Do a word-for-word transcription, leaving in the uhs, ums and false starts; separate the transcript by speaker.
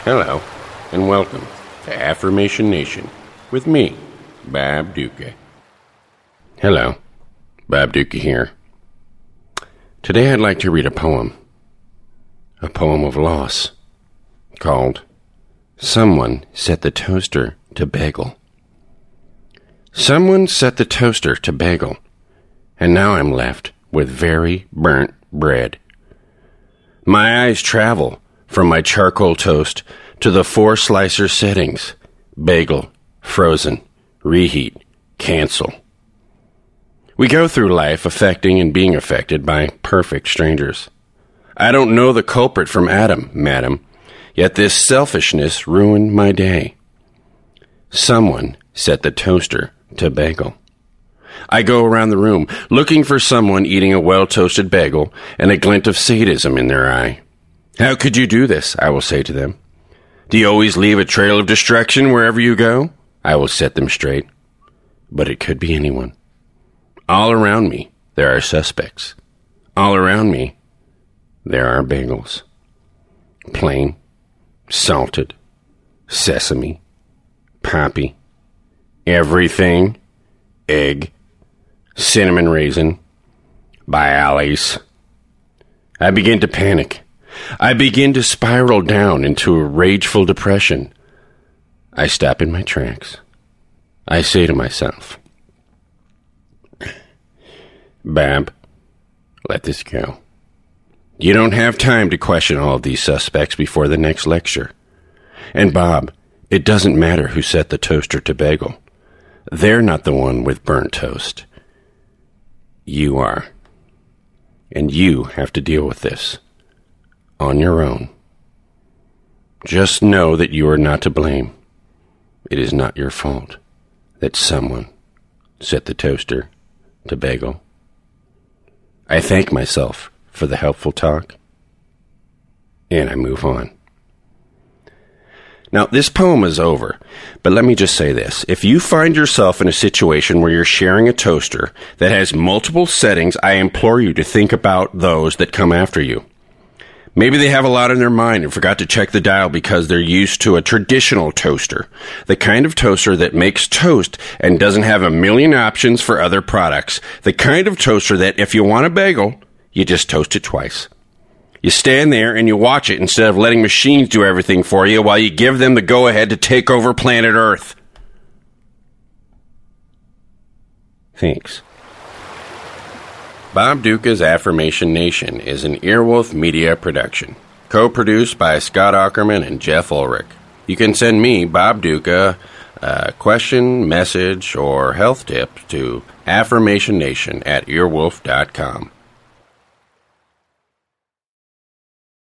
Speaker 1: Hello, and welcome to Affirmation Nation with me, Bob Duca. Hello, Bob Duca here. Today I'd like to read a poem, a poem of loss, called Someone Set the Toaster to Bagel. Someone set the toaster to bagel, and now I'm left with very burnt bread. My eyes travel from my charcoal toast to the four slicer settings: bagel, frozen, reheat, cancel. We go through life affecting and being affected by perfect strangers. I don't know the culprit from Adam, madam, yet this selfishness ruined my day. Someone set the toaster to bagel. I go around the room looking for someone eating a well-toasted bagel and a glint of sadism in their eye. How could you do this? I will say to them. Do you always leave a trail of destruction wherever you go? I will set them straight. But it could be anyone. All around me, there are suspects. All around me, there are bagels. Plain, salted, sesame, poppy, everything, egg, cinnamon raisin, Bialys. I begin to panic. I begin to spiral down into a rageful depression. I stop in my tracks. I say to myself, Bob, let this go. You don't have time to question all of these suspects before the next lecture. And Bob, it doesn't matter who set the toaster to bagel. They're not the one with burnt toast. You are. And you have to deal with this on your own. Just know that you are not to blame. It is not your fault that someone set the toaster to bagel. I thank myself for the helpful talk, and I move on. Now, this poem is over, but let me just say this. If you find yourself in a situation where you're sharing a toaster that has multiple settings, I implore you to think about those that come after you. Maybe they have a lot on their mind and forgot to check the dial because they're used to a traditional toaster, the kind of toaster that makes toast and doesn't have a million options for other products, the kind of toaster that if you want a bagel, you just toast it twice. You stand there and you watch it instead of letting machines do everything for you while you give them the go-ahead to take over planet Earth. Thanks. Bob Duca's Affirmation Nation is an Earwolf Media production, co-produced by Scott Ackerman and Jeff Ulrich. You can send me, Bob Duca, a question, message, or health tip to affirmation nation at earwolf dot com.